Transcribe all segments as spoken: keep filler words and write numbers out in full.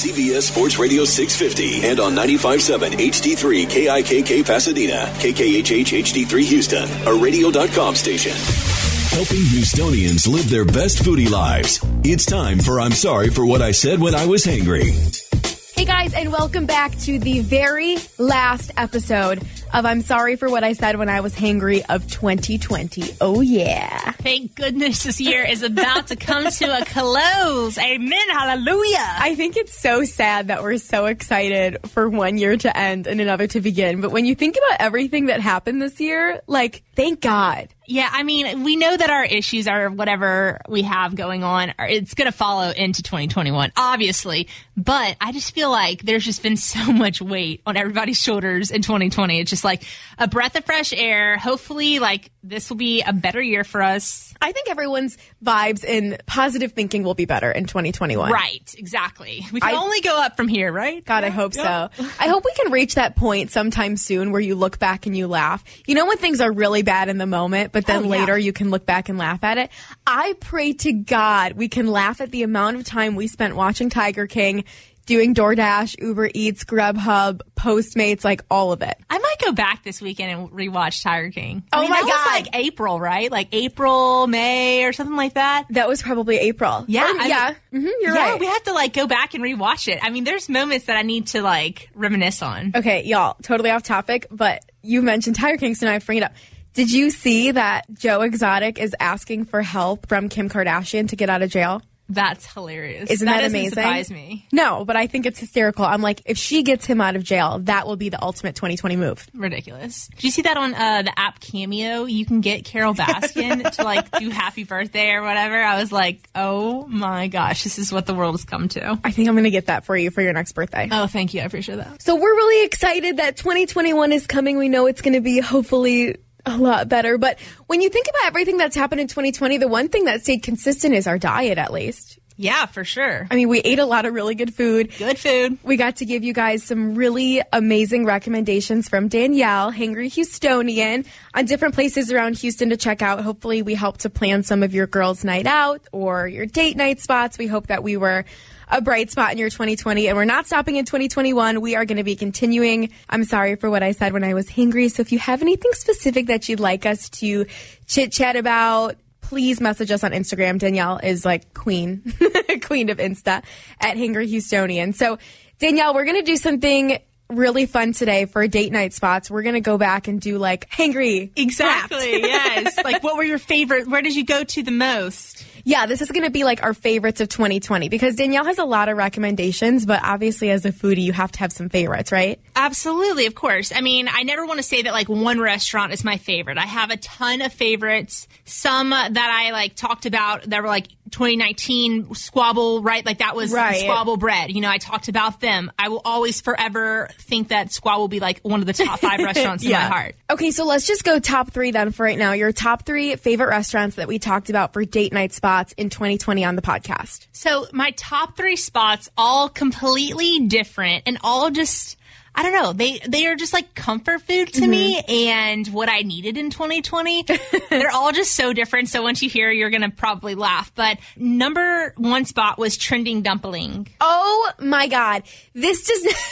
C B S Sports Radio six fifty and on ninety-five point seven H D three K I K K Pasadena, K K H H H D three Houston, a radio dot com station. Helping Houstonians live their best foodie lives. It's time for I'm Sorry for What I Said When I Was Hangry. Hey guys, and welcome back to the very last episode of I'm Sorry for What I Said When I Was Hangry of twenty twenty. Oh yeah. Thank goodness this year is about to come to a close. Amen. Hallelujah. I think it's so sad that we're so excited for one year to end and another to begin. But when you think about everything that happened this year, like, thank God. Yeah, I mean, we know that our issues are whatever we have going on. It's going to follow into twenty twenty-one, obviously. But I just feel like there's just been so much weight on everybody's shoulders in twenty twenty. It's just like a breath of fresh air. Hopefully, like, this will be a better year for us. I think everyone's vibes and positive thinking will be better in twenty twenty-one. Right, exactly. We can I, only go up from here, right? God, I hope yeah. so. I hope we can reach that point sometime soon where you look back and you laugh. You know when things are really bad in the moment, but then oh, later yeah. you can look back and laugh at it? I pray to God we can laugh at the amount of time we spent watching Tiger King, doing DoorDash, Uber Eats, Grubhub, Postmates, like all of it. I might go back this weekend and rewatch Tiger King. Oh I mean, my that God. was like April, right? Like April, May, or something like that. That was probably April. Yeah. Or, I yeah. Mean, mm-hmm, you're yeah, right. we have to like go back and rewatch it. I mean, there's moments that I need to like reminisce on. Okay, y'all, totally off topic, but you mentioned Tiger King, so now I have to bring it up. Did you see that Joe Exotic is asking for help from Kim Kardashian to get out of jail? That's hilarious. Isn't that, that amazing? Surprise me. No, but I think it's hysterical. I'm like, if she gets him out of jail, that will be the ultimate twenty twenty move. Ridiculous. Did you see that on uh, the app Cameo? You can get Carol Baskin to like do happy birthday or whatever. I was like, oh my gosh, this is what the world has come to. I think I'm going to get that for you for your next birthday. Oh, thank you. I appreciate that. So we're really excited that twenty twenty-one is coming. We know it's going to be hopefully a lot better. But when you think about everything that's happened in twenty twenty, the one thing that stayed consistent is our diet, at least. Yeah, for sure. I mean, we ate a lot of really good food. Good food. We got to give you guys some really amazing recommendations from Danielle, Hangry Houstonian, on different places around Houston to check out. Hopefully, we helped to plan some of your girls' night out or your date night spots. We hope that we were a bright spot in your twenty twenty, and we're not stopping in twenty twenty-one. We are going to be continuing. I'm sorry for what I said when I was hangry. So if you have anything specific that you'd like us to chit chat about, please message us on Instagram. Danielle is like queen, queen of Insta at Hangry Houstonian. So Danielle, we're going to do something really fun today for date night spots. We're going to go back and do like hangry. Exactly. Yes. Like what were your favorite? Where did you go to the most? Yeah, this is going to be like our favorites of twenty twenty because Danielle has a lot of recommendations, but obviously as a foodie, you have to have some favorites, right? Absolutely, of course. I mean, I never want to say that like one restaurant is my favorite. I have a ton of favorites. Some that I like talked about that were like twenty nineteen Squabble, right? Like that was right. Squabble Bread. You know, I talked about them. I will always forever think that Squabble will be like one of the top five restaurants in yeah. my heart. Okay, so let's just go top three then for right now. Your top three favorite restaurants that we talked about for date night spots in twenty twenty on the podcast. So my top three spots, all completely different and all just, I don't know, they they are just like comfort food to mm-hmm. me and what I needed in twenty twenty. They're all just so different. So once you hear, you're going to probably laugh. But number one spot was Trending Dumpling. Oh my God. This does not...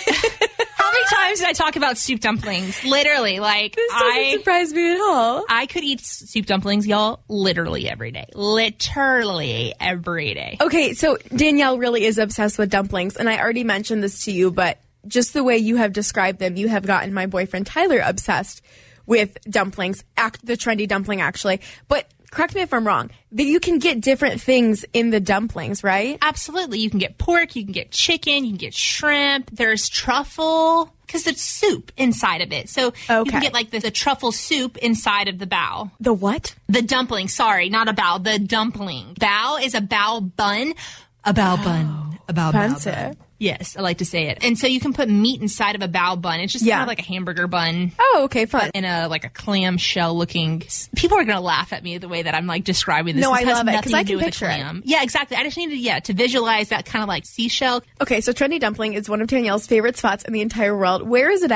How many times did I talk about soup dumplings? Literally, like this doesn't I surprise me at all. I could eat soup dumplings, y'all, literally every day. Literally every day. Okay, so Danielle really is obsessed with dumplings, and I already mentioned this to you, but just the way you have described them, you have gotten my boyfriend Tyler obsessed with dumplings, act the trendy dumpling actually. But correct me if I'm wrong, that you can get different things in the dumplings, right? Absolutely. You can get pork, you can get chicken, you can get shrimp. There's truffle, because it's soup inside of it. So okay. you can get like the, the truffle soup inside of the bao. The what? The dumpling. Sorry, not a bao. The dumpling. Bao is a bao bun. A bao oh, bun. A bao, fancy. bao bun. Yes, I like to say it. And so you can put meat inside of a bao bun. It's just yeah. kind of like a hamburger bun. Oh, okay, fun. In a like a clam shell looking. People are going to laugh at me the way that I'm like describing this. No, this I has love it because I do can with picture a clam. it. Yeah, exactly. I just needed yeah to visualize that kind of like seashell. Okay, so Trendy Dumpling is one of Danielle's favorite spots in the entire world. Where is it at?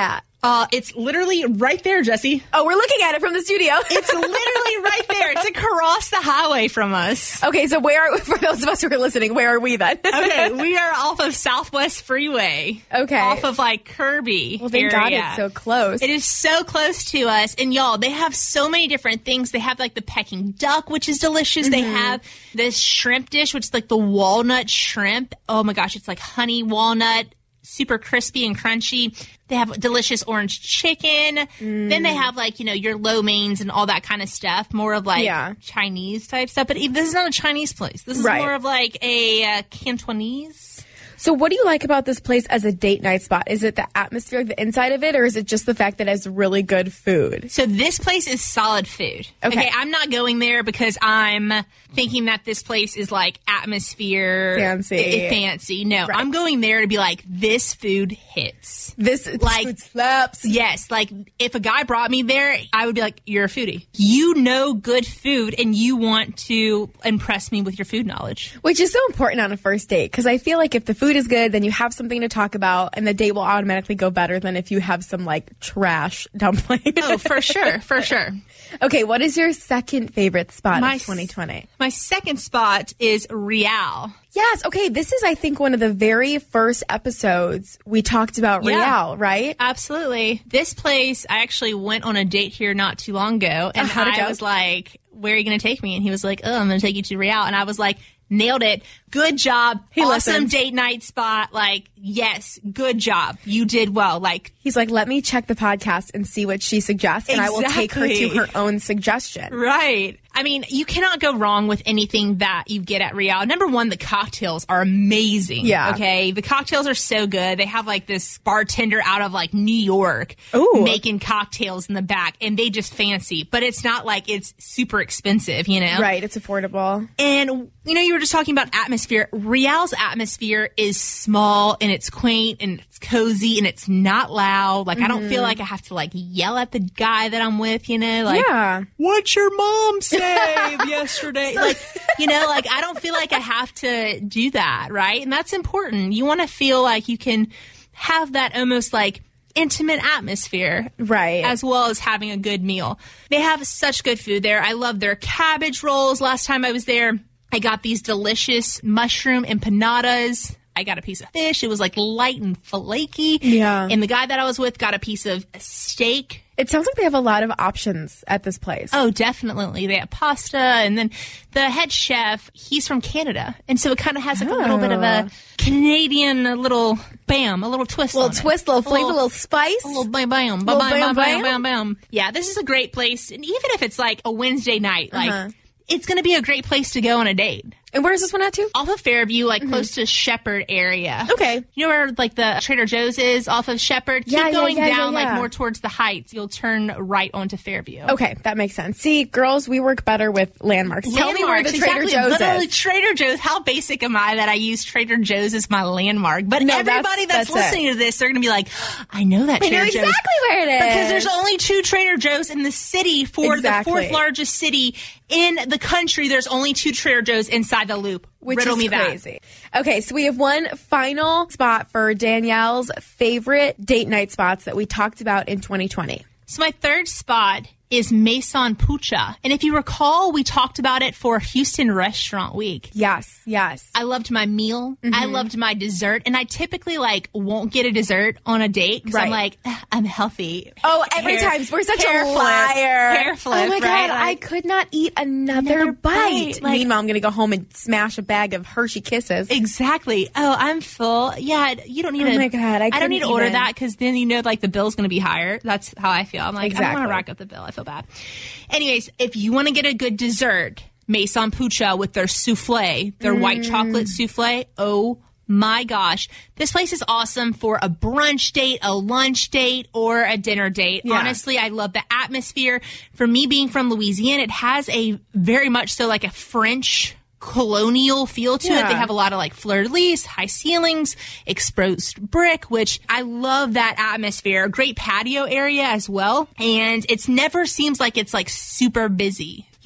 Uh, it's literally right there, Jesse. Oh, we're looking at it from the studio. It's literally right there. It's across the highway from us. Okay, so where are, for those of us who are listening, where are we then? Okay, we are off of Southwest Freeway. Okay. Off of like Kirby. Well, thank area. God it's so close. It is so close to us. And y'all, they have so many different things. They have like the Peking duck, which is delicious. Mm-hmm. They have this shrimp dish, which is like the walnut shrimp. Oh my gosh, it's like honey walnut. Super crispy and crunchy. They have delicious orange chicken. Mm. Then they have like, you know, your lo meins and all that kind of stuff. More of like yeah. Chinese type stuff. But this is not a Chinese place. This is right. more of like a uh, Cantonese. So what do you like about this place as a date night spot? Is it the atmosphere, the inside of it, or is it just the fact that it has really good food? So this place is solid food. Okay. okay I'm not going there because I'm thinking that this place is like atmosphere. Fancy. I- fancy. No, right. I'm going there to be like, this food hits. This, like, food slaps. Yes. Like if a guy brought me there, I would be like, you're a foodie. You know good food and you want to impress me with your food knowledge. Which is so important on a first date because I feel like if the food is good, then you have something to talk about, and the date will automatically go better than if you have some like trash dumpling. Oh, for sure, for sure. Okay, what is your second favorite spot my, of twenty twenty? My second spot is Real. Yes, okay, this is I think one of the very first episodes we talked about yeah, Real, right? Absolutely. This place, I actually went on a date here not too long ago, and oh, I was like, where are you going to take me? And he was like, oh, I'm going to take you to Real. And I was like, nailed it. Good job. He awesome listens. Date night spot. Like, yes, good job. You did well. Like, he's like, let me check the podcast and see what she suggests, and exactly. I will take her to her own suggestion. Right. I mean, you cannot go wrong with anything that you get at Real. Number one, the cocktails are amazing. Yeah. Okay. The cocktails are so good. They have like this bartender out of like New York Ooh. making cocktails in the back, and they just fancy, but it's not like it's super expensive, you know? Right. It's affordable. And, you know, you were just talking about atmosphere. Real's atmosphere is small and it's quaint and it's cozy and it's not loud. Like, mm-hmm. I don't feel like I have to like yell at the guy that I'm with, you know? Like, yeah. What's your mom say yesterday? Like, you know, like I don't feel like I have to do that, right? And that's important. You want to feel like you can have that almost like intimate atmosphere, right, as well as having a good meal. They have such good food there. I love their cabbage rolls. Last time I was there, I got these delicious mushroom empanadas. I got a piece of fish. It was like light and flaky. Yeah. And the guy that I was with got a piece of steak. It sounds like they have a lot of options at this place. Oh, definitely. They have pasta. And then the head chef, he's from Canada. And so it kind of has like oh. a little bit of a Canadian a little bam, a little twist a little on twist, it. little flavor, a little spice. A little bam, bam, bam, bam, bam, bam, bam, bam. Yeah, this is a great place. And even if it's like a Wednesday night, like uh-huh. it's going to be a great place to go on a date. And where's this one at, too? Off of Fairview, like mm-hmm. close to Shepherd area. Okay. You know where, like, the Trader Joe's is off of Shepherd? Yeah, Keep going yeah, yeah, down, yeah, yeah. like, more towards the Heights. You'll turn right onto Fairview. Okay, that makes sense. See, girls, we work better with landmarks. landmarks Tell me where the Trader exactly. Joe's Literally, is. Trader Joe's. How basic am I that I use Trader Joe's as my landmark? But no, everybody that's, that's, that's listening it. to this, they're going to be like, I know that I Trader know Joe's. exactly where it is. Because there's only two Trader Joe's in the city for exactly. the fourth largest city in the country. There's only two Trader Joe's inside the loop. Which Riddle is me crazy. That. Okay, so we have one final spot for Danielle's favorite date night spots that we talked about in twenty twenty. So my third spot is Maison Pucha. And if you recall, we talked about it for Houston Restaurant Week. Yes, yes. I loved my meal. Mm-hmm. I loved my dessert. And I typically, like, won't get a dessert on a date because right. I'm like, I'm healthy. Oh, every hair, time. We're such hair a flip, liar. Hair flip, oh, my God. right? I Like, could not eat another, another bite. bite. Like, Meanwhile, I'm going to go home and smash a bag of Hershey Kisses. Exactly. Oh, I'm full. Yeah, you don't need oh to. Oh, my God. I, I don't need to order even. that because then you know, like, the bill's going to be higher. That's how I feel. I'm like, exactly. I don't want to rack up the bill. I feel bad. Anyways, if you want to get a good dessert, Maison Pucha with their souffle, their mm. white chocolate souffle, oh my gosh. This place is awesome for a brunch date, a lunch date, or a dinner date. Yeah. Honestly, I love the atmosphere. For me being from Louisiana, it has a very much so like a French colonial feel to yeah. it. They have a lot of like fleur-de-lis, high ceilings, exposed brick, which I love that atmosphere. A great patio area as well. And it never seems like it's like super busy.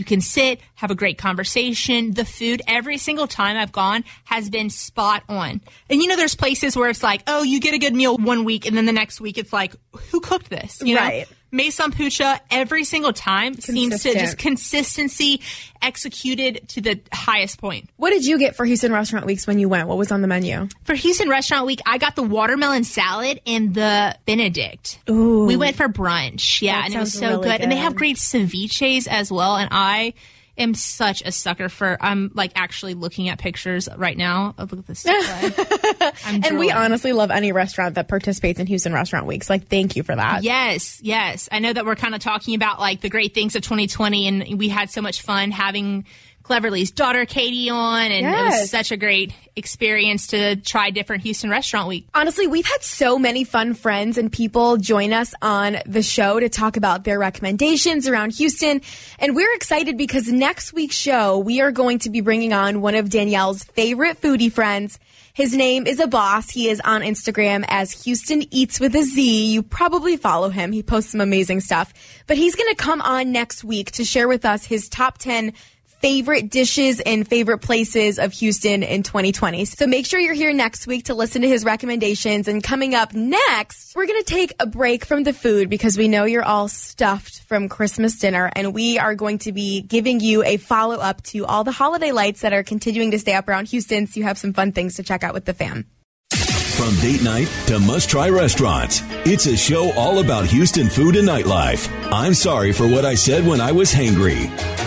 You can sit, have a great conversation. The food every single time I've gone has been spot on. And you know, there's places where it's like, oh, you get a good meal one week and then the next week it's like, who cooked this? You know? Right. Maison Pucha every single time seems to just consistency executed to the highest point. What did you get for Houston Restaurant Weeks when you went? What was on the menu? For Houston Restaurant Week, I got the watermelon salad and the Benedict. Ooh. We went for brunch. Yeah, That and it was sounds so really good. good. And they have great ceviches as well. And I am such a sucker for, I'm like actually looking at pictures right now. Oh, look at this display. I'm And we drooling. honestly love any restaurant that participates in Houston Restaurant Weeks. Like, thank you for that. Yes, yes. I know that we're kind of talking about like the great things of twenty twenty, and we had so much fun having Cleverly's daughter Katie on, and it Yes. was such a great experience to try different Houston Restaurant Week. Honestly, we've had so many fun friends and people join us on the show to talk about their recommendations around Houston. And we're excited because next week's show, we are going to be bringing on one of Danielle's favorite foodie friends. His name is Abbas. He is on Instagram as Houston Eats with a Z. You probably follow him. He posts some amazing stuff. But he's going to come on next week to share with us his top ten favorite dishes and favorite places of Houston in twenty twenty. So make sure you're here next week to listen to his recommendations. And coming up next, we're going to take a break from the food because we know you're all stuffed from Christmas dinner. And we are going to be giving you a follow-up to all the holiday lights that are continuing to stay up around Houston. So you have some fun things to check out with the fam. From date night to must-try restaurants, it's a show all about Houston food and nightlife. I'm sorry for what I said when I was hangry.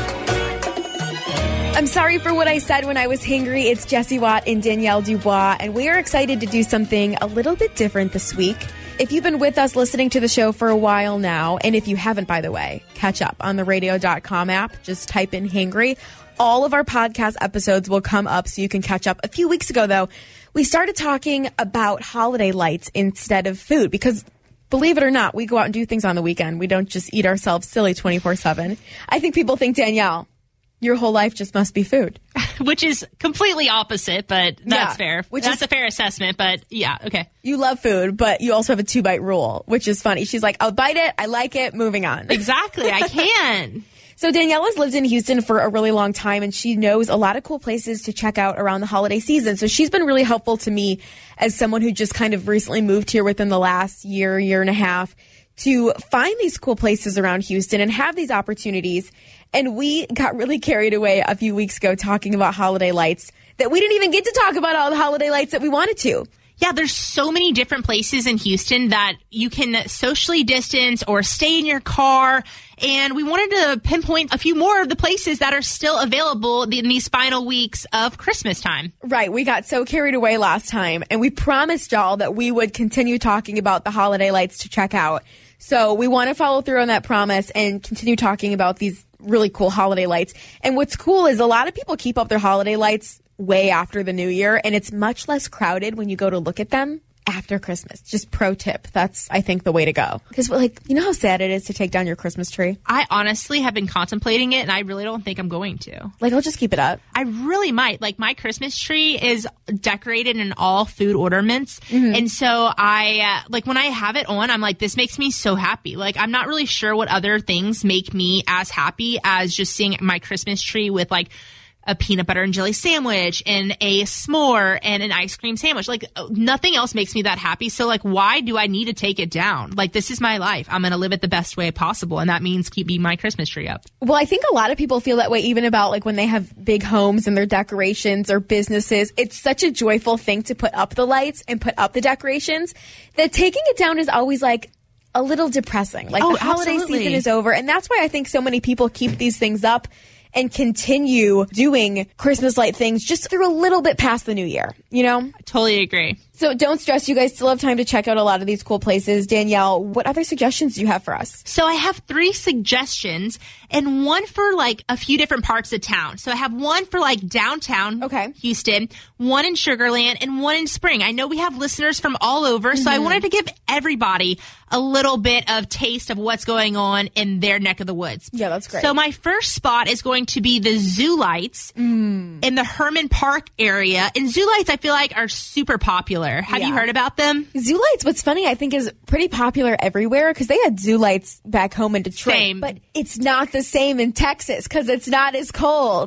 I'm sorry for what I said when I was hangry. It's Jessie Watt and Danielle Dubois, and we are excited to do something a little bit different this week. If you've been with us listening to the show for a while now, and if you haven't, by the way, catch up on the radio dot com app. Just type in hangry. All of our podcast episodes will come up so you can catch up. A few weeks ago, though, we started talking about holiday lights instead of food because, believe it or not, we go out and do things on the weekend. We don't just eat ourselves silly twenty-four seven. I think people think, Danielle, your whole life just must be food. Which is completely opposite, but that's Yeah, fair. which That's is- a fair assessment, but yeah, okay. You love food, but you also have a two-bite rule, which is funny. She's like, I'll bite it, I like it, moving on. Exactly, I can. So Danielle has lived in Houston for a really long time, and she knows a lot of cool places to check out around the holiday season. So she's been really helpful to me as someone who just kind of recently moved here within the last year, year and a half, to find these cool places around Houston and have these opportunities. And we got really carried away a few weeks ago talking about holiday lights that we didn't even get to talk about all the holiday lights that we wanted to. Yeah, there's so many different places in Houston that you can socially distance or stay in your car. And we wanted to pinpoint a few more of the places that are still available in these final weeks of Christmas time. Right. We got so carried away last time, and we promised y'all that we would continue talking about the holiday lights to check out. So we want to follow through on that promise and continue talking about these really cool holiday lights. And what's cool is a lot of people keep up their holiday lights way after the new year, and it's much less crowded when you go to look at them after Christmas. Just pro tip. That's, I think, the way to go. Because, like, you know how sad it is to take down your Christmas tree? I honestly have been contemplating it, and I really don't think I'm going to. Like, I'll just keep it up. I really might. Like, my Christmas tree is decorated in all food ornaments. Mm-hmm. And so I, uh, like, when I have it on, I'm like, this makes me so happy. Like, I'm not really sure what other things make me as happy as just seeing my Christmas tree with, like, a peanut butter and jelly sandwich and a s'more and an ice cream sandwich. Like, nothing else makes me that happy. So, like, why do I need to take it down? Like, this is my life. I'm going to live it the best way possible. And that means keeping my Christmas tree up. Well, I think a lot of people feel that way even about, like, when they have big homes and their decorations or businesses. It's such a joyful thing to put up the lights and put up the decorations that taking it down is always, like, a little depressing. Like, oh, the holiday absolutely. season is over. And that's why I think so many people keep these things up and continue doing Christmas light things just through a little bit past the new year, you know? I totally agree. So don't stress. You guys still have time to check out a lot of these cool places. Danielle, what other suggestions do you have for us? So I have three suggestions and one for like a few different parts of town. So I have one for like downtown okay. Houston, one in Sugar Land, and one in Spring. I know we have listeners from all over, mm-hmm. so I wanted to give everybody a little bit of taste of what's going on in their neck of the woods. Yeah, that's great. So my first spot is going to be the Zoo Lights mm. in the Herman Park area. And Zoo Lights, I feel like, are super popular. popular. Have Yeah. you heard about them? Zoo lights, what's funny, I think is pretty popular everywhere because they had zoo lights back home in Detroit. Same. But it's not the same in Texas because it's not as cold.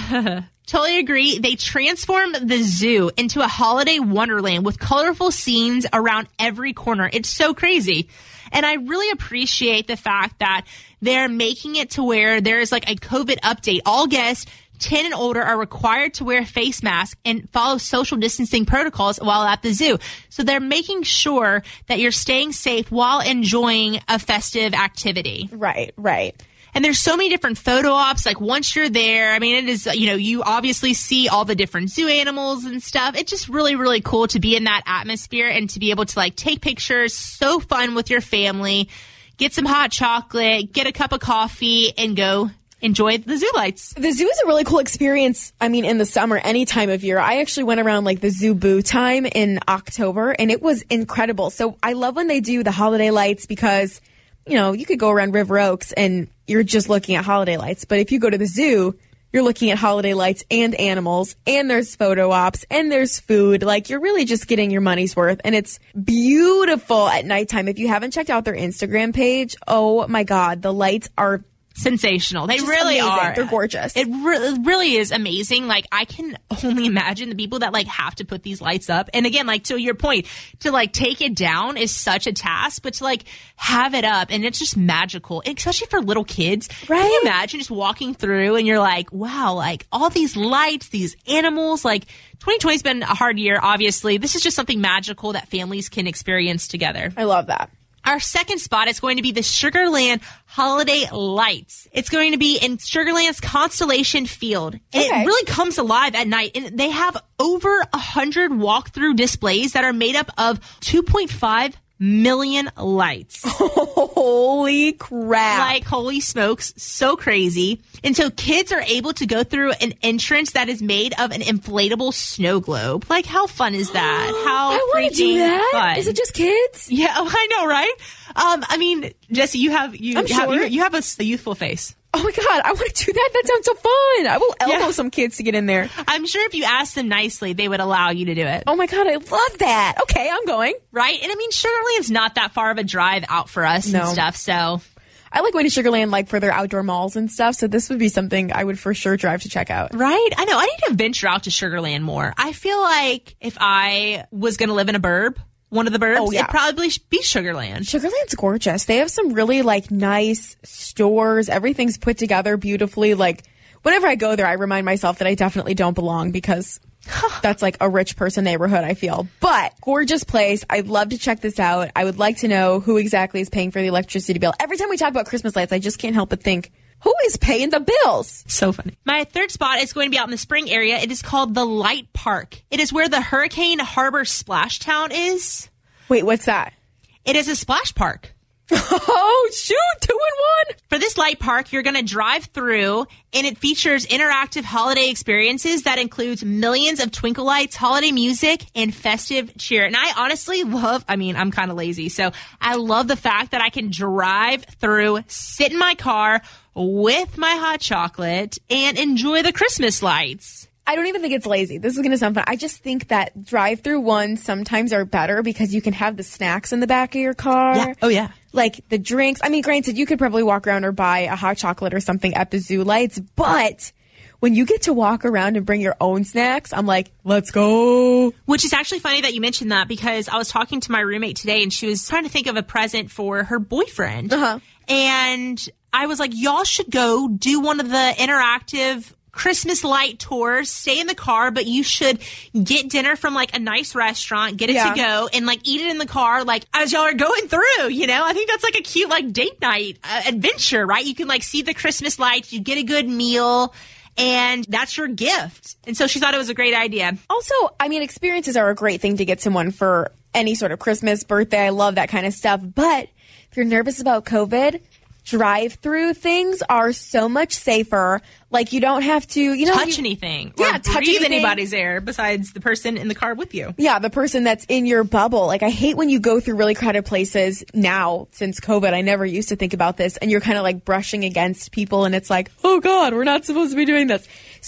Totally agree. They transform the zoo into a holiday wonderland with colorful scenes around every corner. It's so crazy. And I really appreciate the fact that they're making it to where there's like a COVID update. All guests ten and older are required to wear a face mask and follow social distancing protocols while at the zoo. So they're making sure that you're staying safe while enjoying a festive activity. Right, right. And there's so many different photo ops. Like once you're there, I mean, it is, you know, you obviously see all the different zoo animals and stuff. It's just really, really cool to be in that atmosphere and to be able to like take pictures. So fun with your family, get some hot chocolate, get a cup of coffee and go enjoy the zoo lights. The zoo is a really cool experience. I mean, in the summer, any time of year. I actually went around like the Zoo Boo time in October and it was incredible. So I love when they do the holiday lights because, you know, you could go around River Oaks and you're just looking at holiday lights. But if you go to the zoo, you're looking at holiday lights and animals, and there's photo ops, and there's food. Like, you're really just getting your money's worth. And it's beautiful at nighttime. If you haven't checked out their Instagram page, oh my God, the lights are sensational. They just really amazing. are. They're gorgeous. It re- really is amazing. Like, I can only imagine the people that like have to put these lights up. And again, like to your point, to like take it down is such a task, but to like have it up and it's just magical, and especially for little kids. Right? Can you imagine just walking through and you're like, wow, like all these lights, these animals, like twenty twenty has been a hard year, obviously. This is just something magical that families can experience together. I love that. Our second spot is going to be the Sugarland Holiday Lights. It's going to be in Sugarland's Constellation Field. And Okay. it really comes alive at night. And they have over one hundred walkthrough displays that are made up of two point five million lights. Holy crap. Like, holy smokes, so crazy. And so kids are able to go through an entrance that is made of an inflatable snow globe. Like, how fun is that? How I want to do freaking that. fun. Is it just kids? Yeah, oh, I know, right? Um, I mean, Jesse, you have you I'm have sure. you, you have a, a youthful face. Oh my God, I want to do that. That sounds so fun. I will elbow Yeah. some kids to get in there. I'm sure if you asked them nicely, they would allow you to do it, Oh my God, I love that. Okay, I'm going. right? And I mean, Sugarland's not that far of a drive out for us No. and stuff, so I like going to Sugarland like for their outdoor malls and stuff. So this would be something I would for sure drive to check out. right? I know I need to venture out to Sugarland more. I feel like if I was going to live in a burb, one of the burbs, Oh, yeah. it'd probably be Sugarland. Sugarland's gorgeous. They have some really like nice stores. Everything's put together beautifully. Like whenever I go there, I remind myself that I definitely don't belong because that's like a rich person neighborhood, I feel. But gorgeous place. I'd love to check this out. I would like to know who exactly is paying for the electricity bill. Every time we talk about Christmas lights, I just can't help but think, who is paying the bills? So funny. My third spot is going to be out in the spring area. It is called the Light Park. It is where the Hurricane Harbor Splash Town is. Wait, what's that? It is a splash park. Oh, shoot, two in one. For this light park, you're going to drive through, and it features interactive holiday experiences that includes millions of twinkle lights, holiday music, and festive cheer. And I honestly love, I mean, I'm kind of lazy, so I love the fact that I can drive through, sit in my car with my hot chocolate, and enjoy the Christmas lights. I don't even think it's lazy. This is going to sound fun. I just think that drive-through ones sometimes are better because you can have the snacks in the back of your car. Yeah. Oh, yeah. Like the drinks. I mean, granted, you could probably walk around or buy a hot chocolate or something at the zoo lights, but when you get to walk around and bring your own snacks, I'm like, let's go. Which is actually funny that you mentioned that because I was talking to my roommate today and she was trying to think of a present for her boyfriend. Uh-huh. And I was like, y'all should go do one of the interactive Christmas light tours, stay in the car, but you should get dinner from like a nice restaurant, get it Yeah. to go, and like eat it in the car, like as y'all are going through, you know? I think that's like a cute like date night uh, adventure, right? You can like see the Christmas lights, you get a good meal, and that's your gift. And so she thought it was a great idea. Also, I mean, experiences are a great thing to get someone for any sort of Christmas, birthday. I love that kind of stuff. But if you're nervous about COVID, drive-through things are so much safer. Like, you don't have to, you know, touch you, anything Yeah, or touch breathe anything. anybody's air besides the person in the car with you. Yeah, the person that's in your bubble. Like, I hate when you go through really crowded places now since COVID. I never used to think about this. And you're kind of like brushing against people and it's like, oh God, we're not supposed to be doing this. So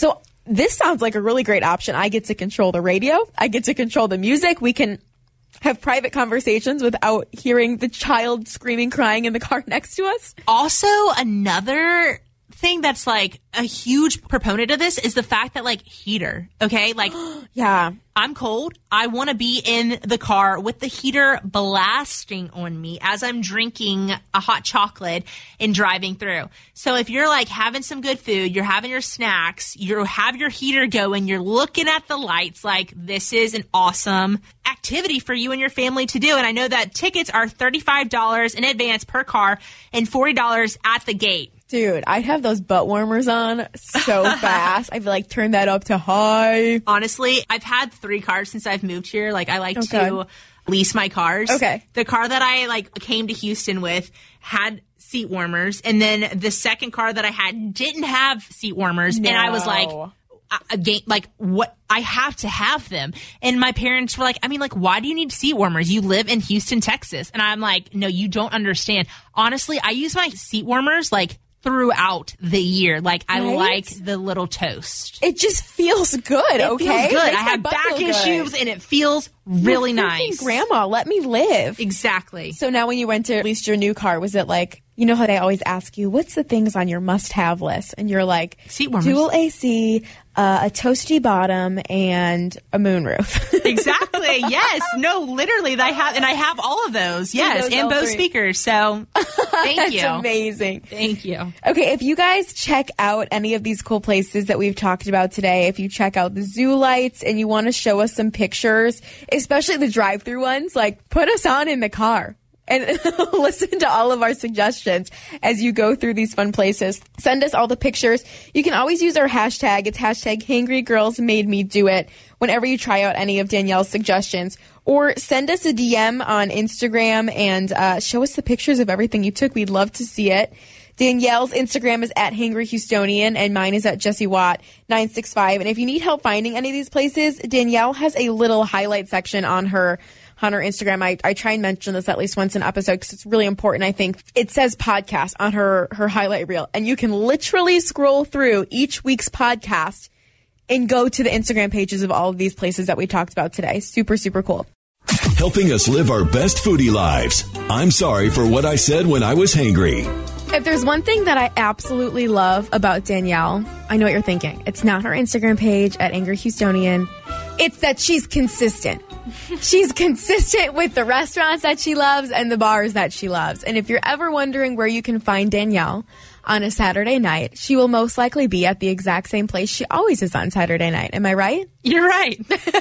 this sounds like a really great option. I get to control the radio. I get to control the music. We can have private conversations without hearing the child screaming, crying in the car next to us. Also, another thing that's like a huge proponent of this is the fact that like heater, okay? Like, yeah, I'm cold. I want to be in the car with the heater blasting on me as I'm drinking a hot chocolate and driving through. So if you're like having some good food, you're having your snacks, you have your heater going, you're looking at the lights, like this is an awesome activity for you and your family to do. And I know that tickets are thirty-five dollars in advance per car and forty dollars at the gate. Dude, I'd have those butt warmers on so fast. I'd be like, turn that up to high. Honestly, I've had three cars since I've moved here. Like, I like Okay. to lease my cars. Okay. The car that I like came to Houston with had seat warmers, and then the second car that I had didn't have seat warmers, and I was like, No. again, like what I have to have them. And my parents were like, I mean, like, why do you need seat warmers? You live in Houston, Texas. And I'm like, no, you don't understand. Honestly, I use my seat warmers like throughout the year. Like, I Right? like the little toast. It just feels good, It okay? feels good. Makes I my have butt back feel good. issues and it feels really You're freaking nice. Grandma, let me live. Exactly. So now when you went to at least your new car, was it like, you know how they always ask you, what's the things on your must-have list? And you're like, Seat warmers. dual A C, uh, a toasty bottom, and a moonroof. Exactly. Yes. No, literally. I have, and I have all of those. Yes. knows And all Bose three? speakers. So thank That's you. amazing. Thank you. Okay, if you guys check out any of these cool places that we've talked about today, if you check out the zoo lights and you want to show us some pictures, especially the drive-through ones, like put us on in the car and listen to all of our suggestions as you go through these fun places. Send us all the pictures. You can always use our hashtag. It's hashtag Hangry Girls Made Me Do It whenever you try out any of Danielle's suggestions. Or send us a D M on Instagram and uh, show us the pictures of everything you took. We'd love to see it. Danielle's Instagram is at Hangry Houstonian, and mine is at Jessie Watt nine six five. And if you need help finding any of these places, Danielle has a little highlight section on her on her Instagram. I, I try and mention this at least once an episode because it's really important, I think. It says podcast on her, her highlight reel, and you can literally scroll through each week's podcast and go to the Instagram pages of all of these places that we talked about today. Super, super cool. Helping us live our best foodie lives. I'm sorry for what I said when I was hangry. If there's one thing that I absolutely love about Danielle, I know what you're thinking. It's not her Instagram page at Angry Houstonian. It's that she's consistent. She's consistent with the restaurants that she loves and the bars that she loves. And if you're ever wondering where you can find Danielle on a Saturday night, she will most likely be at the exact same place she always is on Saturday night. Am I right? You're right.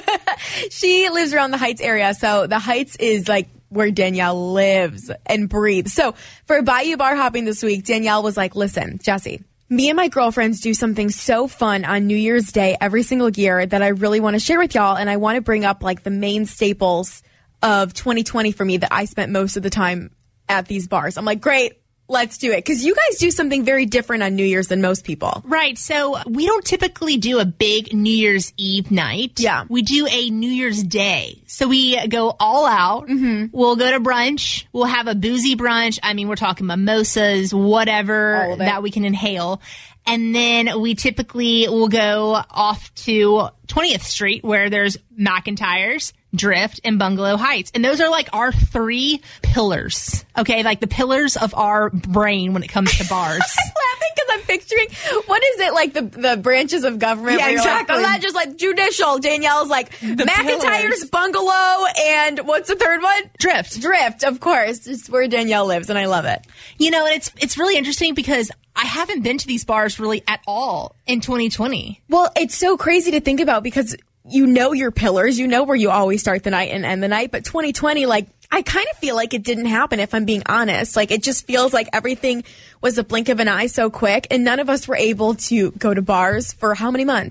She lives around the Heights area, so the Heights is like where Danielle lives and breathes. So for Bayou Bar Hopping this week, Danielle was like, listen, Jessie, me and my girlfriends do something so fun on New Year's Day every single year that I really want to share with y'all, and I want to bring up like the main staples of twenty twenty for me that I spent most of the time at these bars. I'm like, great. Let's do it. Because you guys do something very different on New Year's than most people. Right. So we don't typically do a big New Year's Eve night. Yeah. We do a New Year's Day. So we go all out. Mm-hmm. We'll go to brunch. We'll have a boozy brunch. I mean, we're talking mimosas, All whatever of it. that we can inhale. And then we typically will go off to twentieth Street where there's McIntyre's, Drift, and Bungalow Heights. And those are like our three pillars. Okay? Like the pillars of our brain when it comes to bars. I'm laughing because I'm picturing, what is it, like the the branches of government? Yeah, where you're exactly. Like, I'm not just like judicial. Danielle's like McIntyre's, pillars. Bungalow, and what's the third one? Drift. Drift, of course. It's where Danielle lives, and I love it. You know, and it's it's really interesting because I haven't been to these bars really at all in twenty twenty. Well, it's so crazy to think about because you know your pillars, you know where you always start the night and end the night, but twenty twenty, like, I kind of feel like it didn't happen, if I'm being honest. Like, it just feels like everything was a blink of an eye so quick, and none of us were able to go to bars for how many months?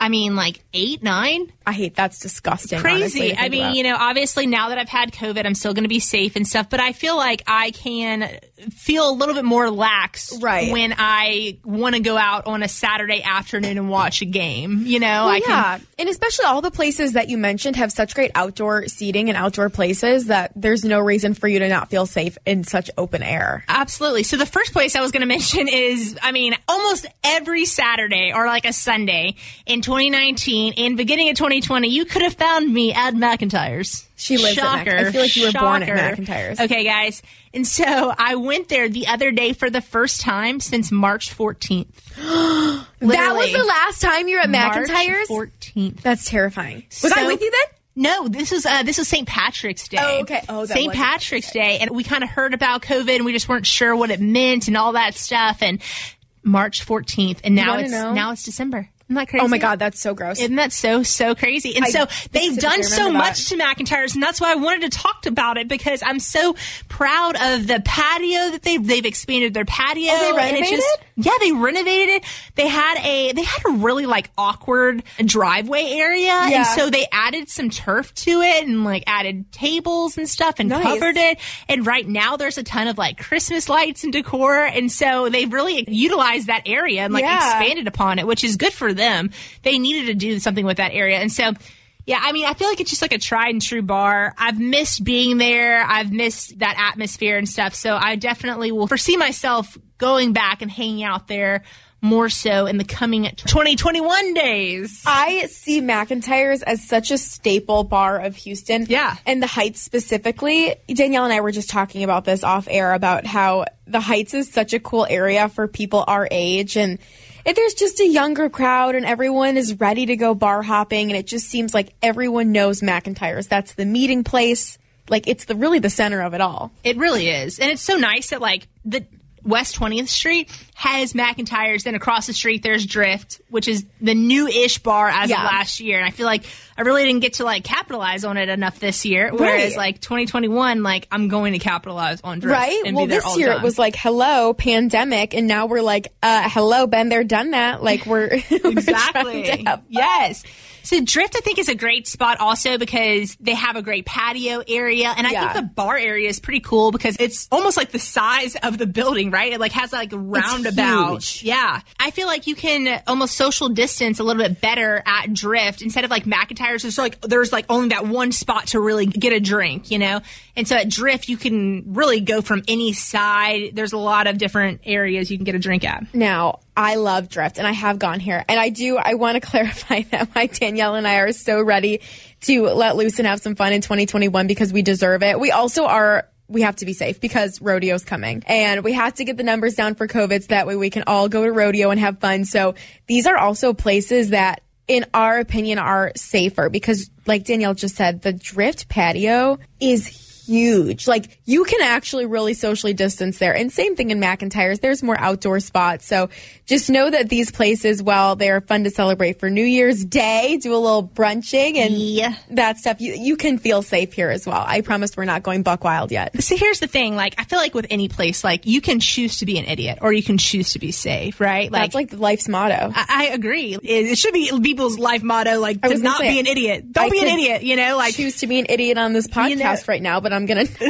I mean, like eight, nine. I hate that's disgusting. Crazy. Honestly, I mean, about. you know, obviously now that I've had COVID, I'm still going to be safe and stuff, but I feel like I can feel a little bit more lax right. when I want to go out on a Saturday afternoon and watch a game. You know, well, I yeah. can. And especially all the places that you mentioned have such great outdoor seating and outdoor places that there's no reason for you to not feel safe in such open air. Absolutely. So the first place I was going to mention is, I mean, almost every Saturday or like a Sunday in twenty nineteen and beginning of twenty twenty, you could have found me at McIntyre's. She lives Shocker. at Mac- I feel like you were Shocker. born at McIntyre's. Okay, guys. And so I went there the other day for the first time since March fourteenth. That was the last time you were at March McIntyre's? fourteenth. That's terrifying. Was So- I with you then? No, this was uh, this was Saint Patrick's Day. Oh, okay. Oh, that Saint was Patrick's Day, and we kind of heard about COVID, and we just weren't sure what it meant and all that stuff. And March fourteenth, and now wanna it's know? now it's December. Isn't that crazy? Oh my God, that's so gross. Isn't that so, so crazy? And I so they've done specifically so remember much to McIntyre's, and that's why I wanted to talk about it, because I'm so proud of the patio that they've, they've expanded their patio. Oh, they and it's renovated? just, yeah, they renovated it. They had a, they had a really like awkward driveway area. Yeah. And so they added some turf to it and like added tables and stuff and Nice. covered it. And right now there's a ton of like Christmas lights and decor. And so they've really utilized that area and like Yeah. expanded upon it, which is good for them. They needed to do something with that area. And so, yeah, I mean, I feel like it's just like a tried and true bar. I've missed being there. I've missed that atmosphere and stuff. So I definitely will foresee myself going back and hanging out there more so in the coming twenty twenty-one days. I see McIntyre's as such a staple bar of Houston. Yeah. And the Heights specifically. Danielle and I were just talking about this off air about how the Heights is such a cool area for people our age. And if there's just a younger crowd and everyone is ready to go bar hopping, and it just seems like everyone knows McIntyre's. That's the meeting place. Like, it's the really the center of it all. It really is. And it's so nice that, like, the West twentieth Street has McIntyre's. Then across the street, there's Drift, which is the new-ish bar as Yeah. of last year. And I feel like I really didn't get to, like, capitalize on it enough this year. Whereas, Right. like, twenty twenty-one, like, I'm going to capitalize on Drift. Right? And Well, be there this all the year it time. was like, hello, pandemic. And now we're like, uh, hello, been there, done that. Like, we're, we're Exactly. trying to have- Yes. So Drift, I think, is a great spot also because they have a great patio area. And I Yeah. think the bar area is pretty cool because it's almost like the size of the building, right? It like has like a roundabout. huge. Yeah. I feel like you can almost social distance a little bit better at Drift instead of like McIntyre's. There's like, there's like only that one spot to really get a drink, you know? And so at Drift, you can really go from any side. There's a lot of different areas you can get a drink at. Now, I love Drift, and I have gone here. And I do, I want to clarify that my Danielle and I are so ready to let loose and have some fun in twenty twenty-one because we deserve it. We also are, we have to be safe because rodeo's coming. And we have to get the numbers down for COVID so that way we can all go to rodeo and have fun. So these are also places that, in our opinion, are safer because, like Danielle just said, the Drift patio is huge. Like, you can actually really socially distance there. And same thing in McIntyre's. There's more outdoor spots. So just know that these places, while they're fun to celebrate for New Year's Day, do a little brunching and Yeah. that stuff, you, you can feel safe here as well. I promise we're not going buck wild yet. So here's the thing, like, I feel like with any place, like, you can choose to be an idiot or you can choose to be safe, right? That's like life's motto. I, I agree. It, it should be people's life motto, like, I to was gonna not say, be an idiot. Don't I be an could idiot, you know? Like, choose to be an idiot on this podcast You know- right now, but I'm going to...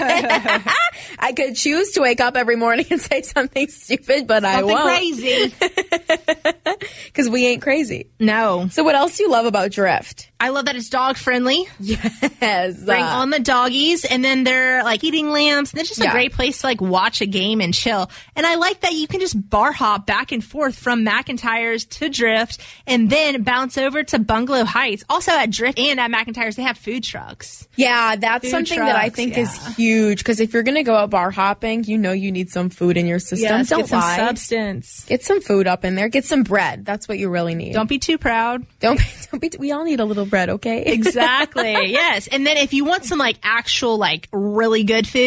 I could choose to wake up every morning and say something stupid, but I something won't. crazy. Because we ain't crazy. No. So what else do you love about Drift? I love that it's dog friendly. Yes. Bring uh, on the doggies, and then they're like eating lamps. And it's just a Yeah. great place to like watch a game and chill. And I like that you can just bar hop back and forth from McIntyre's to Drift, and then bounce over to Bungalow Heights. Also at Drift and at McIntyre's, they have food trucks. Yeah, that's Food something that I trucks, think yeah. is huge. Because if you're going to go out bar hopping, you know you need some food in your system. Yes, Don't get some lie. substance. Get some food up in there. Get some bread. That's what you really need. Don't be too proud. don't be, don't be. We all need a little bread, okay? Exactly. Yes. And then if you want some like actual like really good food,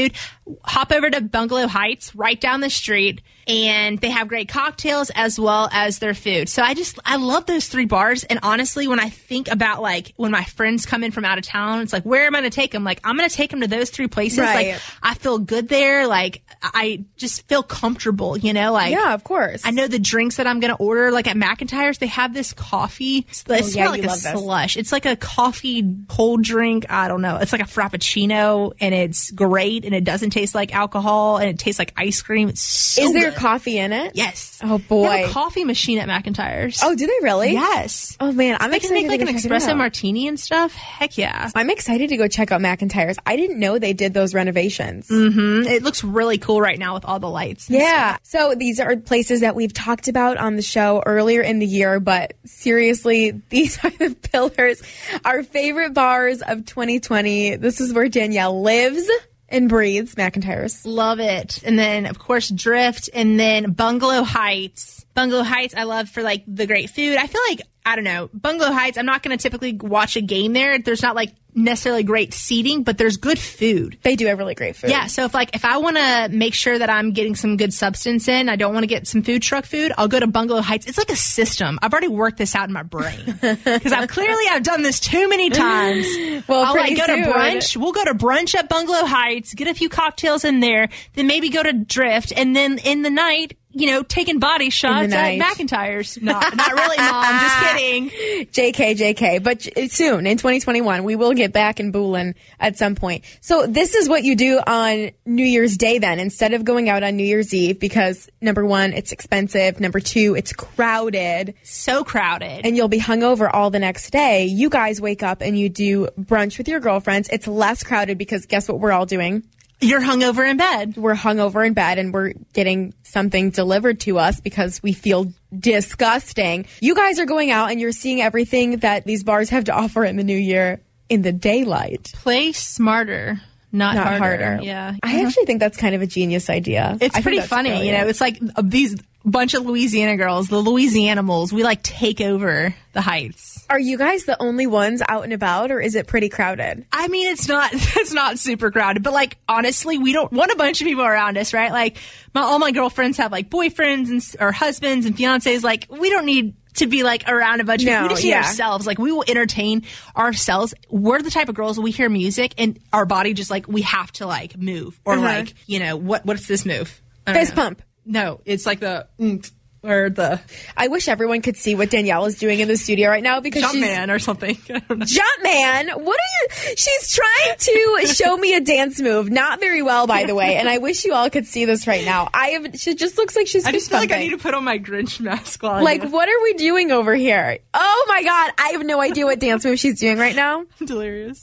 hop over to Bungalow Heights right down the street, and they have great cocktails as well as their food. So I just, I love those three bars. And honestly, when I think about like when my friends come in from out of town, it's like, where am I going to take them? Like, I'm going to take them to those three places. Right. Like, I feel good there. Like, I just feel comfortable, you know? Like, yeah, of course. I know the drinks that I'm going to order. Like at McIntyre's, they have this coffee. It's oh, yeah, like a slush. It's like a coffee cold drink. I don't know. It's like a frappuccino, and it's great, and it doesn't taste like alcohol, and it tastes like ice cream. It's so Is there good. coffee in it? Yes. Oh boy. They have a coffee machine at McIntyre's. Oh, do they really? Yes. Oh man, I'm They excited can make like to an go check it espresso out. martini and stuff. Heck yeah. I'm excited to go check out McIntyre's. I didn't know they did those renovations. Mm-hmm. It looks really cool right now with all the lights. and Yeah. So these are places that we've talked about on the show earlier in the year, but seriously, these are the pillars, our favorite bars of twenty twenty. This is where Danielle lives and breathes, McIntyre's. Love it. And then, of course, Drift, and then Bungalow Heights. Bungalow Heights, I love for like the great food. I feel like, I don't know, Bungalow Heights, I'm not going to typically watch a game there. There's not like necessarily great seating, but there's good food. They do have really great food. Yeah, so if like if I want to make sure that I'm getting some good substance in, I don't want to get some food truck food, I'll go to Bungalow Heights. It's like a system. I've already worked this out in my brain because I've clearly I've done this too many times. Well, I'll like pretty go soon. to brunch. We'll go to brunch at Bungalow Heights, get a few cocktails in there, then maybe go to Drift, and then in the night, you know, taking body shots at night. McIntyre's. No, not really, Mom. Just kidding. J K, J K. But j- soon, in twenty twenty-one, we will get back in Boolin at some point. So this is what you do on New Year's Day then, instead of going out on New Year's Eve, because number one, it's expensive. Number two, it's crowded. So crowded. And you'll be hungover all the next day. You guys wake up and you do brunch with your girlfriends. It's less crowded because guess what we're all doing? You're hungover in bed. We're hungover in bed and we're getting something delivered to us because we feel disgusting. You guys are going out and you're seeing everything that these bars have to offer in the new year in the daylight. Play smarter, not, Not harder. harder. Yeah. I actually think that's kind of a genius idea. It's I think pretty that's funny, brilliant. you know. It's like uh, these bunch of Louisiana girls, the Louisianimals. We like take over the Heights. Are you guys the only ones out and about, or is it pretty crowded? I mean, it's not it's not super crowded, but like honestly, we don't want a bunch of people around us, right? Like my all my girlfriends have like boyfriends and s- or husbands and fiancés. Like we don't need to be like around a bunch of No, people. We just need yeah. ourselves. Like we will entertain ourselves. We're the type of girls, we hear music and our body just like we have to like move or Uh-huh. like you know what what's this move? I don't Fist know. pump. No, it's like the mm, or the I wish everyone could see what Danielle is doing in the studio right now because jump she's man or something. I don't know. Jump man, what are you? She's trying to show me a dance move, not very well, by the way. And I wish you all could see this right now. I have. She just looks like she's. I just feel like I pumping. need to put on my Grinch mask while I Like, do it. what are we doing over here? Oh my God, I have no idea what dance move she's doing right now. Delirious.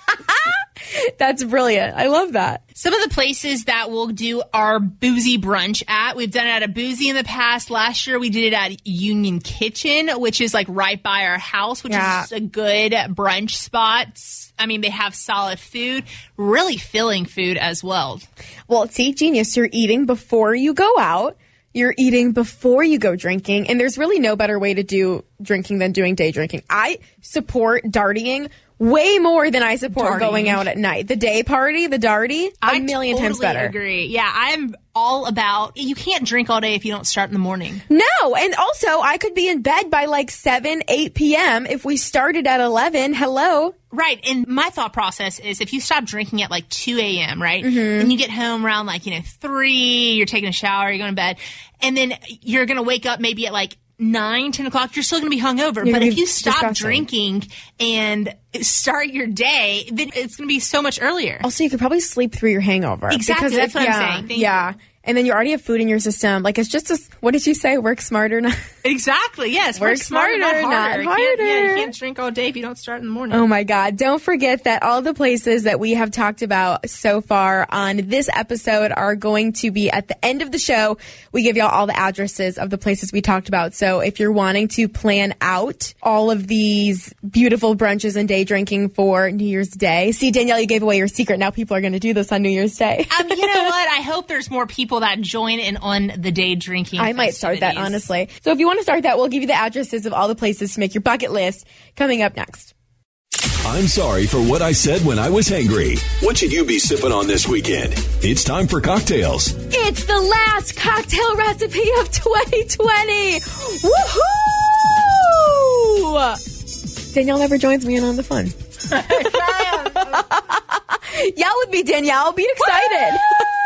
That's brilliant. I love that. Some of the places that we'll do our boozy brunch at, we've done it at a boozy in the past. Last year we did it at Union Kitchen, which is like right by our house, which Yeah. is just a good brunch spot. I mean, they have solid food, really filling food as well. Well, see, genius. You're eating before you go out. You're eating before you go drinking. And there's really no better way to do drinking than doing day drinking. I support dartying way more than I support Dartying. going out at night. The day party, the darty, a I million totally times better. agree. Yeah, I'm all about, you can't drink all day if you don't start in the morning. No, and also I could be in bed by like seven, eight p.m. if we started at eleven. Hello. Right. And my thought process is if you stop drinking at like two a.m., right? Mm-hmm. And you get home around like, you know, three, you're taking a shower, you're going to bed, and then you're going to wake up maybe at like nine, ten o'clock, you're still going to be hungover. You're But gonna if be you stop disgusting. drinking and start your day, then it's going to be so much earlier. Also, you could probably sleep through your hangover. Exactly, Because that's it- what I'm yeah, saying. Thank yeah. And then you already have food in your system. Like, it's just a, what did you say? Work smarter. Not Exactly. Yes. Work Work smarter, not smarter, harder. not You can't- yeah, harder. you can't drink all day if you don't start in the morning. Oh my God. Don't forget that all the places that we have talked about so far on this episode are going to be at the end of the show. We give y'all all the addresses of the places we talked about. So if you're wanting to plan out all of these beautiful brunches and day drinking for New Year's Day. See, Danielle, you gave away your secret. Now people are going to do this on New Year's Day. Um, you know what? I hope there's more people that join in on the day drinking. I might start that, festivities. honestly. So if you want to start that, we'll give you the addresses of all the places to make your bucket list coming up next. I'm sorry for what I said when I was hangry. What should you be sipping on this weekend? It's time for cocktails. It's the last cocktail recipe of twenty twenty. Woohoo! Danielle never joins me in on the fun. Yell with me, Danielle. Be excited.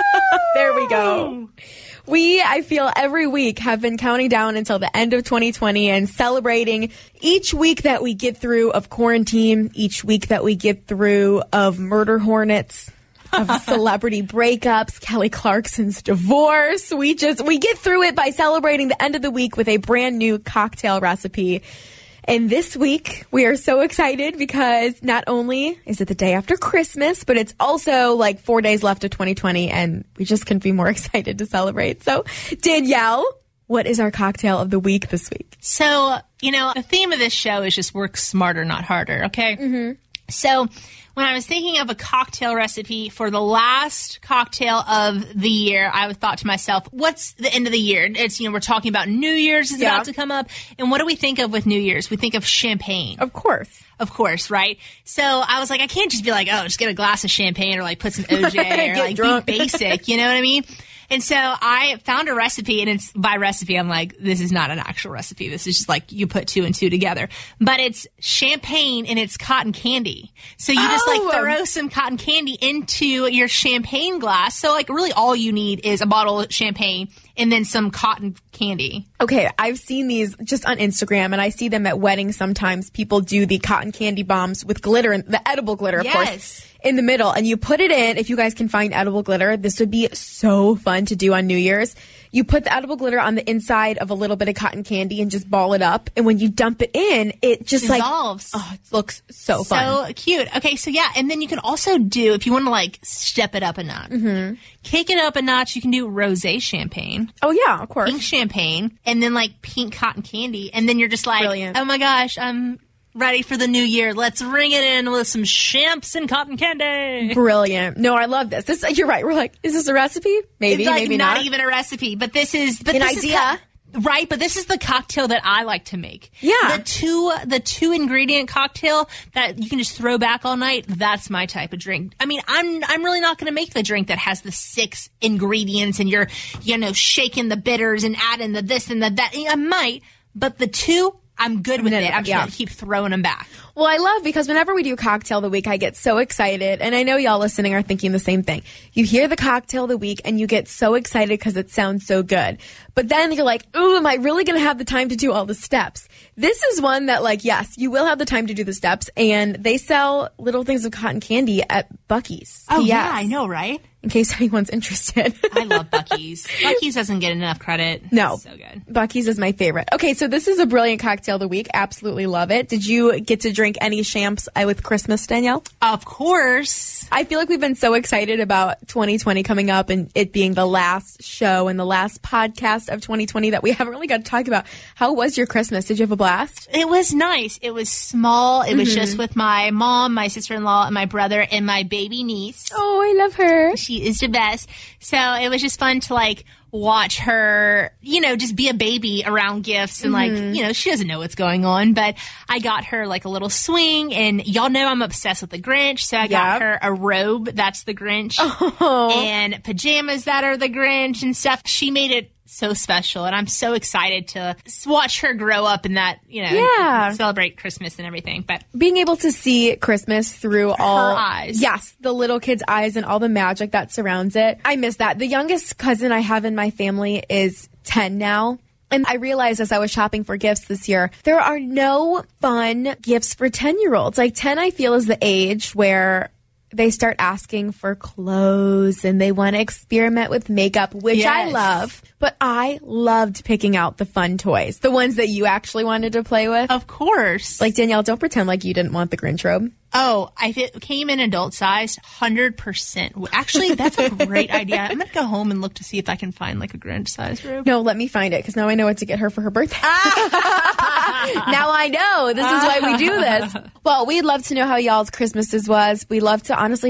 There we go. We, I feel, every week have been counting down until the end of twenty twenty and celebrating each week that we get through of quarantine, each week that we get through of murder hornets, of celebrity breakups, Kelly Clarkson's divorce. We just, we get through it by celebrating the end of the week with a brand new cocktail recipe. And this week, we are so excited because not only is it the day after Christmas, but it's also like four days left of twenty twenty, and we just couldn't be more excited to celebrate. So, Danielle, what is our cocktail of the week this week? So, you know, the theme of this show is just work smarter, not harder, okay? Mm-hmm. So, when I was thinking of a cocktail recipe for the last cocktail of the year, I thought to myself, what's the end of the year? It's, you know, we're talking about New Year's is yeah. about to come up. And what do we think of with New Year's? We think of champagne. Of course. Of course, right? So I was like, I can't just be like, oh, just get a glass of champagne or like put some O J or like drunk. Be basic. You know what I mean? And so I found a recipe, and it's by recipe, I'm like, this is not an actual recipe. This is just like you put two and two together. But it's champagne and it's cotton candy. So you oh. just like throw some cotton candy into your champagne glass. So like really all you need is a bottle of champagne and then some cotton candy. Okay, I've seen these just on Instagram, and I see them at weddings sometimes. People do the cotton candy bombs with glitter, and the edible glitter, of yes. course, in the middle. And you put it in. If you guys can find edible glitter, this would be so fun to do on New Year's. You put the edible glitter on the inside of a little bit of cotton candy and just ball it up. And when you dump it in, it just dissolves. like, oh, it looks so fun. So cute. Okay, so yeah. And then you can also do, if you want to like step it up a notch, mm-hmm. kick it up a notch, you can do rosé champagne. Oh, yeah, of course. Pink champagne. And then like pink cotton candy. And then you're just like, brilliant. Oh my gosh, I'm ready for the new year. Let's ring it in with some champs and cotton candy. Brilliant. No, I love this. This you're right. We're like, is this a recipe? Maybe, it's like maybe not. not. even a recipe, but this is but an this idea. Is co- right, but this is the cocktail that I like to make. Yeah. The two the two ingredient cocktail that you can just throw back all night, that's my type of drink. I mean, I'm I'm really not going to make the drink that has the six ingredients and you're, you know, shaking the bitters and adding the this and the that. I might, but the two, I'm good with then, it. I'm just yeah. going to keep throwing them back. Well, I love because whenever we do cocktail of the week, I get so excited. And I know y'all listening are thinking the same thing. You hear the cocktail of the week and you get so excited because it sounds so good. But then you're like, ooh, am I really going to have the time to do all the steps? This is one that, like, yes, you will have the time to do the steps. And they sell little things of cotton candy at Buc-ee's. Oh, P S, yeah, I know, right? In case anyone's interested. I love Buc-ee's. Buc-ee's doesn't get enough credit. No. It's so good. Buc-ee's is my favorite. Okay, so this is a brilliant cocktail of the week. Absolutely love it. Did you get to drink any champs with Christmas, Danielle? Of course. I feel like we've been so excited about twenty twenty coming up and it being the last show and the last podcast of twenty twenty that we haven't really got to talk about. How was your Christmas? Did you have a blast? It was nice. It was small. It mm-hmm. was just with my mom, my sister-in-law, and my brother, and my baby niece. Oh, I love her. She is the best. So it was just fun to like watch her, you know, just be a baby around gifts and like, mm-hmm. you know, she doesn't know what's going on, but I got her like a little swing and y'all know I'm obsessed with the Grinch. So I yep. got her a robe. That's the Grinch oh. and pajamas that are the Grinch and stuff. She made it so special and I'm so excited to watch her grow up in that, you know, yeah. celebrate Christmas and everything. But being able to see Christmas through all her eyes. Yes, the little kid's eyes and all the magic that surrounds it. I miss that. The youngest cousin I have in my family is ten now. And I realized as I was shopping for gifts this year, there are no fun gifts for ten-year-olds. Like ten, I feel, is the age where they start asking for clothes and they want to experiment with makeup, which yes. I love. But I loved picking out the fun toys, the ones that you actually wanted to play with. Of course. Like, Danielle, don't pretend like you didn't want the Grinch robe. Oh, if it came in adult size, one hundred percent. Actually, that's a great idea. I'm going to go home and look to see if I can find like a Grinch size robe. No, let me find it because now I know what to get her for her birthday. Now I know. This is why we do this. Well, we'd love to know how y'all's Christmases was. We love to honestly just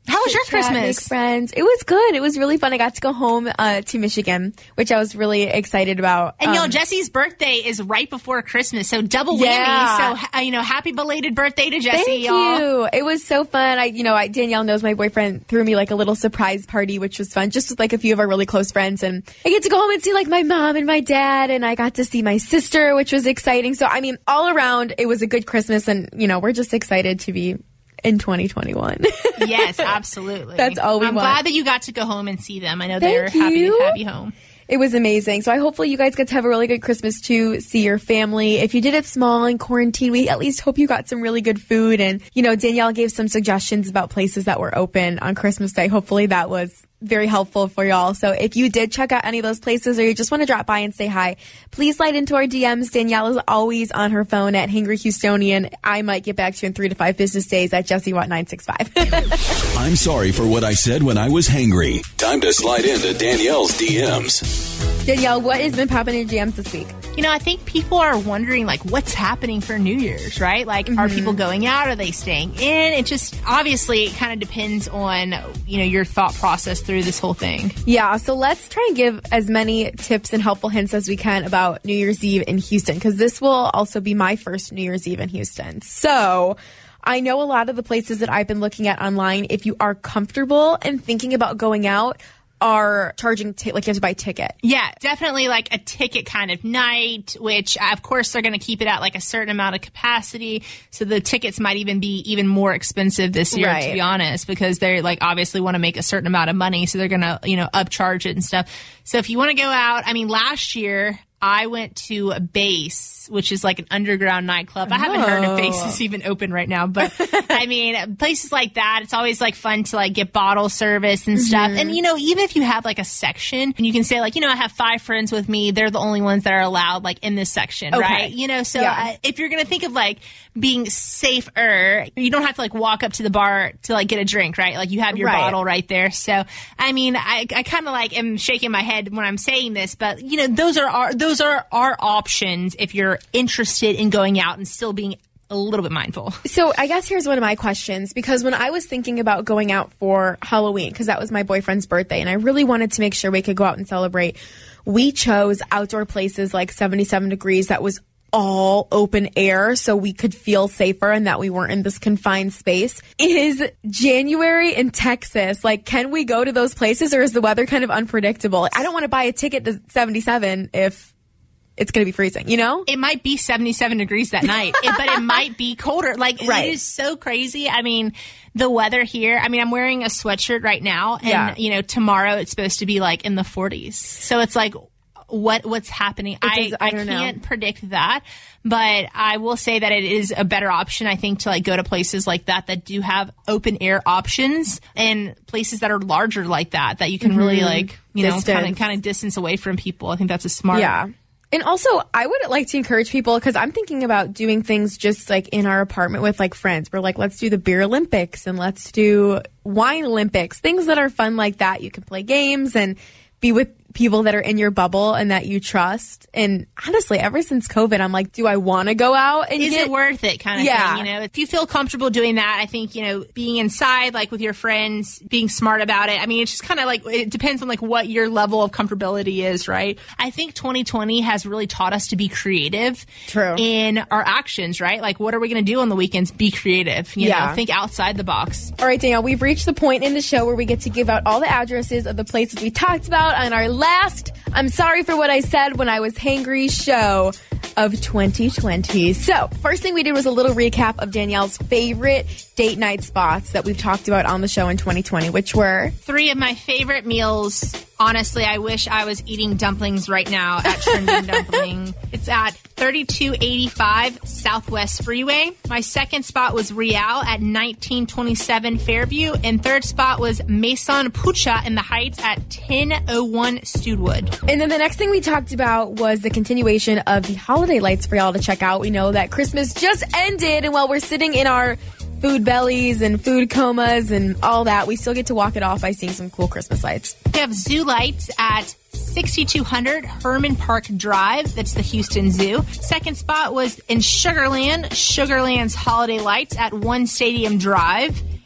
How was your Chat, Christmas? Make friends. It was good. It was really fun. I got to go home uh, to Michigan, which I was really excited about. And, um, you know, Jesse's birthday is right before Christmas, so double whammy. Yeah. So, uh, you know, happy belated birthday to Jesse, Thank y'all. you. It was so fun. I, you know, I, Danielle knows my boyfriend threw me like a little surprise party, which was fun, just with like a few of our really close friends. And I get to go home and see like my mom and my dad, and I got to see my sister, which was exciting. So, I mean, all around, it was a good Christmas, and, you know, we're just excited to be in twenty twenty-one. Yes, absolutely. That's all we I'm want. glad that you got to go home and see them. I know Thank they're happy you. to have you home. It was amazing. So I hopefully you guys get to have a really good Christmas too, see your family. If you did it small in quarantine, we at least hope you got some really good food. And, you know, Danielle gave some suggestions about places that were open on Christmas Day. Hopefully that was very helpful for y'all. So if you did check out any of those places, or you just want to drop by and say hi, please slide into our D Ms. Danielle is always on her phone at Hangry Houstonian. I might get back to you in three to five business days at Jesse Watt nine six five. I'm sorry for what I said when I was hangry. Time to slide into Danielle's D Ms. Danielle, what has been popping in G Ms this week? You know, I think people are wondering, like, what's happening for New Year's, right? Like, mm-hmm. are people going out? Are they staying in? It just, obviously, it kind of depends on, you know, your thought process through this whole thing. Yeah, so let's try and give as many tips and helpful hints as we can about New Year's Eve in Houston, because this will also be my first New Year's Eve in Houston. So I know a lot of the places that I've been looking at online, if you are comfortable and thinking about going out, are charging, t- like you have to buy a ticket. Yeah, definitely like a ticket kind of night, which of course they're going to keep it at like a certain amount of capacity. So the tickets might even be even more expensive this year, right. to be honest, because they're like obviously want to make a certain amount of money. So they're going to, you know, upcharge it and stuff. So if you want to go out, I mean, last year I went to a Base, which is like an underground nightclub. I haven't heard if Base is even open right now, but I mean, places like that, it's always like fun to like get bottle service and stuff. Mm-hmm. And, you know, even if you have like a section and you can say like, you know, I have five friends with me, they're the only ones that are allowed like in this section, okay. right? You know, so yeah. uh, if you're going to think of like being safer, you don't have to like walk up to the bar to like get a drink, right? Like you have your right. bottle right there. So, I mean, I, I kind of like am shaking my head when I'm saying this, but you know, those are our, those are our options if you're interested in going out and still being a little bit mindful. So I guess here's one of my questions, because when I was thinking about going out for Halloween, because that was my boyfriend's birthday, and I really wanted to make sure we could go out and celebrate, we chose outdoor places like seventy-seven degrees that was all open air so we could feel safer and that we weren't in this confined space. Is January in Texas, like, can we go to those places, or is the weather kind of unpredictable? Like, I don't want to buy a ticket to seventy-seven if it's going to be freezing, you know? It might be seventy-seven degrees that night, it, but it might be colder. Like, right. It is so crazy. I mean, the weather here, I mean, I'm wearing a sweatshirt right now, and, yeah. you know, tomorrow it's supposed to be, like, in the forties. So it's like, what what's happening? I, I, I can't know. predict that, but I will say that it is a better option, I think, to like go to places like that that do have open air options, and places that are larger like that, that you can mm-hmm. really like, you Distance. know, kind of kind of distance away from people. I think that's a smart. Yeah. And also, I would like to encourage people, because I'm thinking about doing things just like in our apartment with like friends. We're like, let's do the beer Olympics and let's do wine Olympics, things that are fun like that. You can play games and be with people that are in your bubble and that you trust. And honestly, ever since COVID, I'm like, do I want to go out? And is get, it worth it kind of yeah. thing? You know, if you feel comfortable doing that, I think, you know, being inside, like with your friends, being smart about it. I mean, it's just kind of like, it depends on like what your level of comfortability is, right? I think twenty twenty has really taught us to be creative True. in our actions, right? Like, what are we going to do on the weekends? Be creative. You yeah. know, think outside the box. All right, Danielle, we've reached the point in the show where we get to give out all the addresses of the places we talked about on our last I'm sorry for what I said when I was hangry show of twenty twenty. So, first thing we did was a little recap of Danielle's favorite date night spots that we've talked about on the show in twenty twenty, which were three of my favorite meals. Honestly, I wish I was eating dumplings right now at Trending Dumpling. It's at thirty-two eighty-five Southwest Freeway. My second spot was Real at nineteen twenty-seven Fairview. And third spot was Maison Pucha in the Heights at ten oh one Studewood. And then the next thing we talked about was the continuation of the holiday lights for y'all to check out. We know that Christmas just ended, and while we're sitting in our food bellies and food comas and all that, we still get to walk it off by seeing some cool Christmas lights. We have zoo lights at sixty-two hundred Herman Park Drive. That's the Houston Zoo. Second spot was in Sugarland, Sugarland's holiday lights at One Stadium Drive.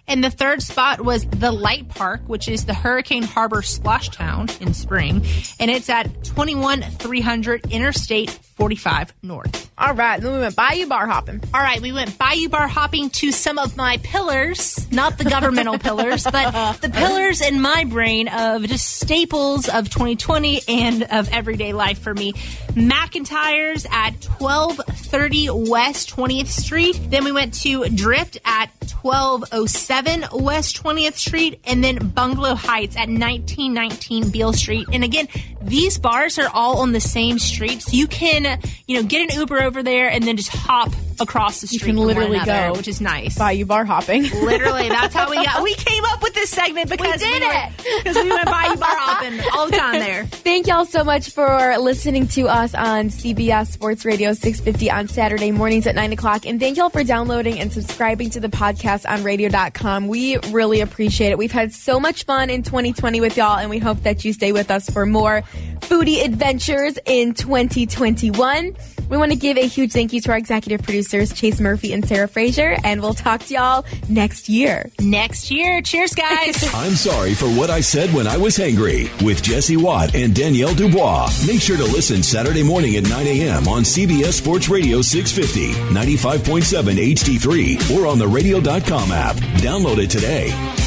And the third spot was the Light Park, which is the Hurricane Harbor Splash Town in Spring. And it's at twenty-one three hundred Interstate forty-five North. All right. Then we went Bayou Bar hopping. All right. We went Bayou Bar hopping to some of my pillars, not the governmental pillars, but the pillars in my brain of just staples of twenty twenty and of everyday life for me. McIntyre's at twelve thirty West twentieth Street. Then we went to Drift at twelve oh seven West twentieth Street, and then Bungalow Heights at nineteen nineteen Beale Street. And again, these bars are all on the same street, so you can, you know, get an Uber over there and then just hop across the street. You can literally another, go, which is nice. Bayou Bar hopping. Literally, that's how we got. We came up with this segment because we did we it because we went Bayou Bar hopping all the time there. Thank y'all so much for listening to us on C B S Sports Radio six fifty on Saturday mornings at nine o'clock. And thank y'all for downloading and subscribing to the podcast on radio dot com. We really appreciate it. We've had so much fun in twenty twenty with y'all, and we hope that you stay with us for more foodie adventures in twenty twenty-one. We want to give a huge thank you to our executive producers, Chase Murphy and Sarah Frazier, and we'll talk to y'all next year. Next year. Cheers, guys. I'm sorry for what I said when I was hangry with Jesse Watt and Danielle Dubois. Make sure to listen Saturday morning at nine a.m. on C B S Sports Radio six fifty, ninety-five point seven H D three, or on the radio dot com app. Download it today.